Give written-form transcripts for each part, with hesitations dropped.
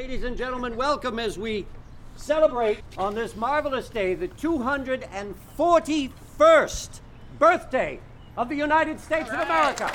Ladies and gentlemen, welcome as we celebrate on this marvelous day the 241st birthday of the United States of America.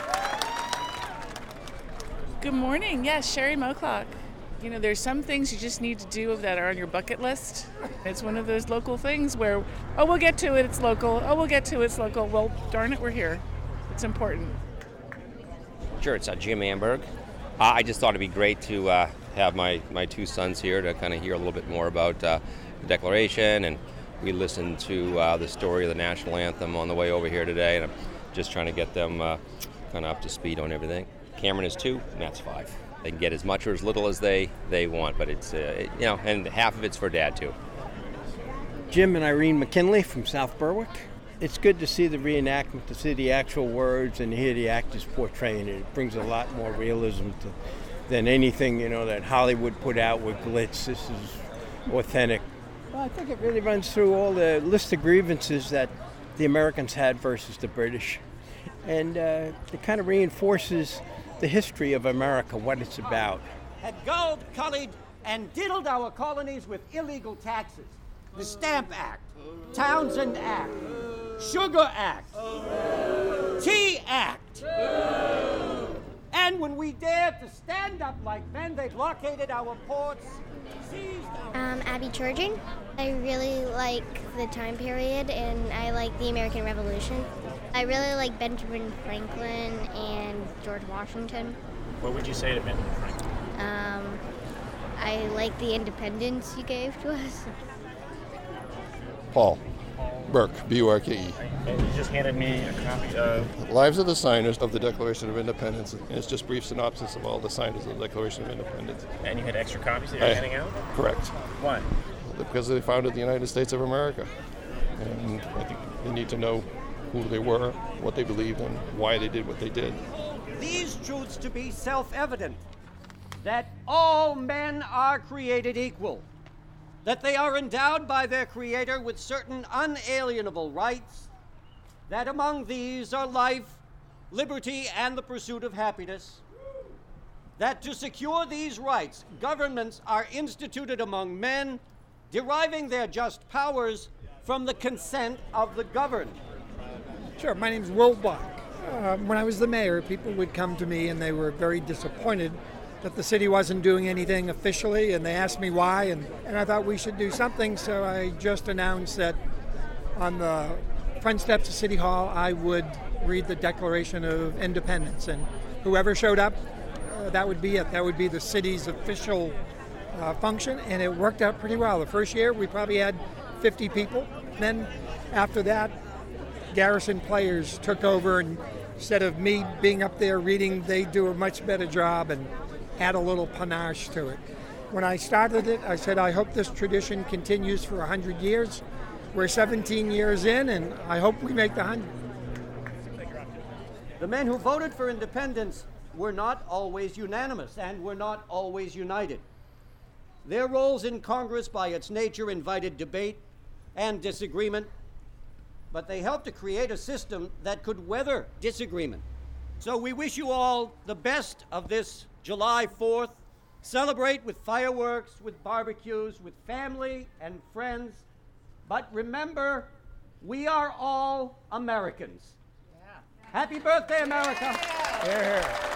Good morning. Yes, Sherry Moclock. You know, there's some things you just need to do that are on your bucket list. It's one of those local things where, oh, we'll get to it, it's local. Oh, we'll get to it, it's local. Well, darn it, we're here. It's important. Sure, it's Jim Amberg. I just thought it'd be great to have my two sons here to kind of hear a little bit more about the Declaration, and we listened to the story of the national anthem on the way over here today, and I'm just trying to get them kind of up to speed on everything. Cameron is 2, and that's 5. They can get as much or as little as they want, but it's, and half of it's for Dad, too. Jim and Irene McKinley from South Berwick. It's good to see the reenactment, to see the actual words and hear the actors portraying it. It brings a lot more realism than anything, that Hollywood put out with glitz. This is authentic. Well, I think it really runs through all the list of grievances that the Americans had versus the British. And it kind of reinforces the history of America, what it's about. Had gold, cullied, and diddled our colonies with illegal taxes. The Stamp Act, Townsend Act, Sugar Act, Tea Act. And when we dared to stand up like men, they blockaded our ports, seized our... Abby Churging. I really like the time period, and I like the American Revolution. I really like Benjamin Franklin and George Washington. What would you say to Benjamin Franklin? I like the independence you gave to us. Paul Burke, B-U-R-K-E. And you just handed me a copy of... Lives of the Signers of the Declaration of Independence. And it's just a brief synopsis of all the signers of the Declaration of Independence. And you had extra copies that you're handing out? Correct. Why? Because they founded the United States of America. And I think they need to know who they were, what they believed, and why they did what they did. These truths to be self-evident, that all men are created equal, that they are endowed by their Creator with certain unalienable rights, that among these are life, liberty, and the pursuit of happiness, that to secure these rights, governments are instituted among men, deriving their just powers from the consent of the governed. Sure, my name's Will Block. When I was the mayor, people would come to me and they were very disappointed that the city wasn't doing anything officially, and they asked me why, and I thought we should do something, so I just announced that on the front steps of City Hall I would read the Declaration of Independence, and whoever showed up, that would be it. That would be the city's official function, and it worked out pretty well. The first year we probably had 50 people. Then after that, Garrison players took over, and instead of me being up there reading, they do a much better job and add a little panache to it. When I started it, I said, I hope this tradition continues for 100 years. We're 17 years in, and I hope we make the 100. The men who voted for independence were not always unanimous and were not always united. Their roles in Congress, by its nature, invited debate and disagreement, but they helped to create a system that could weather disagreement. So we wish you all the best of this July 4th. Celebrate with fireworks, with barbecues, with family and friends. But remember, we are all Americans. Yeah. Happy birthday, America. Here, here.